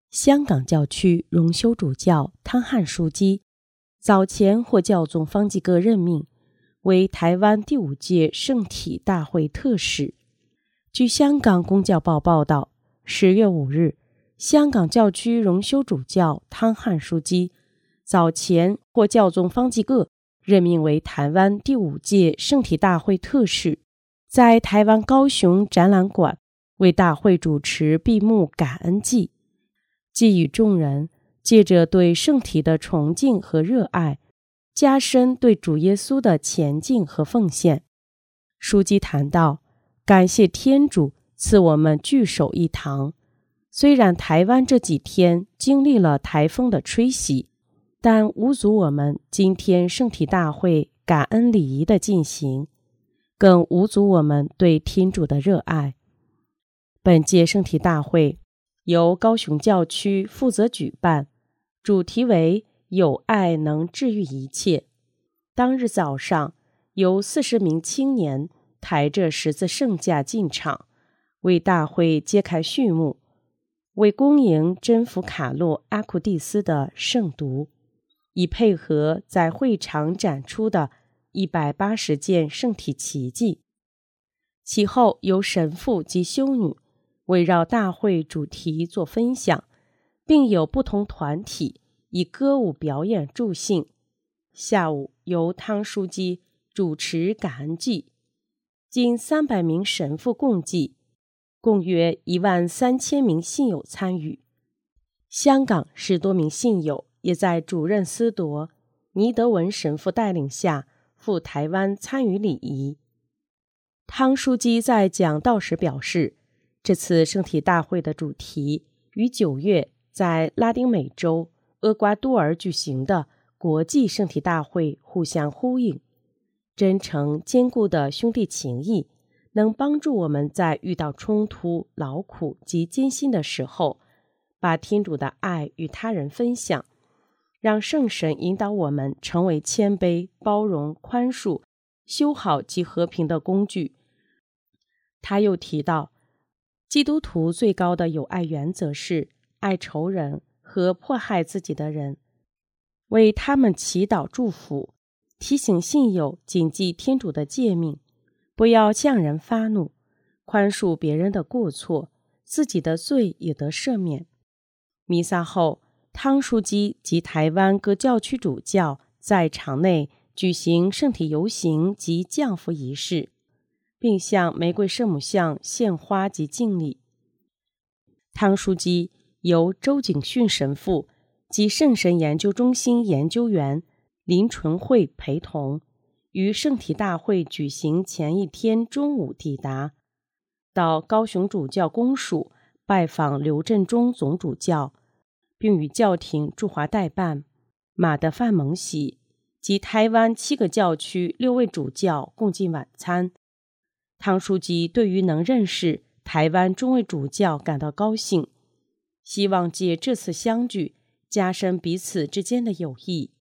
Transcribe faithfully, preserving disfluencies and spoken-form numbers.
香港教区荣休主教汤汉枢机早前获教宗方济各任命为台湾第五届圣体大会特使。据香港公教报报道，十月五日，香港教区荣休主教汤汉枢机早前获教宗方济各任命为台湾第五届圣体大会特使，在台湾高雄展览馆为大会主持闭幕感恩祭，寄予众人借着对圣体的崇敬和热爱，加深对主耶稣的前进和奉献。枢机谈到，感谢天主赐我们聚首一堂，虽然台湾这几天经历了台风的吹袭，但无阻我们今天圣体大会感恩礼仪的进行，更无阻我们对天主的热爱。本届圣体大会由高雄教区负责举办，主题为有爱能治愈一切。当日早上，有四十名青年抬着十字圣架进场，为大会揭开序幕，为恭迎真福卡洛阿库蒂斯的圣读，以配合在会场展出的一百八十件圣体奇迹。其后由神父及修女围绕大会主题做分享，并有不同团体以歌舞表演助兴。下午由汤枢机主持感恩祭，近三百名神父共祭，共约一万三千名信友参与。香港十多名信友也在主任司铎倪德文神父带领下赴台湾参与礼仪。汤枢机在讲道时表示，这次圣体大会的主题与九月在拉丁美洲厄瓜多尔举行的国际圣体大会互相呼应，真诚坚固的兄弟情谊能帮助我们在遇到冲突、劳苦及艰辛的时候，把天主的爱与他人分享，让圣神引导我们成为谦卑、包容、宽恕、修好及和平的工具。他又提到，基督徒最高的友爱原则是爱仇人和迫害自己的人，为他们祈祷祝福，提醒信友谨记天主的诫命，不要向人发怒，宽恕别人的过错，自己的罪也得赦免。弥撒后，汤枢机及台湾各教区主教在场内举行圣体游行及降福仪式，并向玫瑰圣母像献花及敬礼。汤枢机由周景训神父及圣神研究中心研究员林纯惠陪同，于圣体大会举行前一天中午抵达，到高雄主教公署拜访刘振中总主教，并与教廷驻华代办马德范蒙喜及台湾七个教区六位主教共进晚餐。汤枢机对于能认识台湾众位主教感到高兴，希望借这次相聚加深彼此之间的友谊。